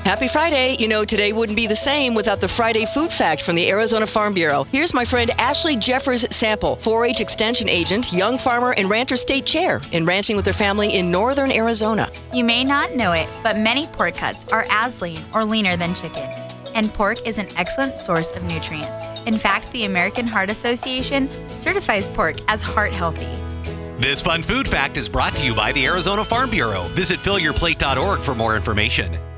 Happy Friday. You know, today wouldn't be the same without the Friday Food Fact from the Arizona Farm Bureau. Here's my friend Ashley Jeffers Sample, 4-H Extension Agent, young farmer and rancher state chair in ranching with her family in northern Arizona. You may not know it, but many pork cuts are as lean or leaner than chicken. And pork is an excellent source of nutrients. In fact, the American Heart Association certifies pork as heart healthy. This fun food fact is brought to you by the Arizona Farm Bureau. Visit fillyourplate.org for more information.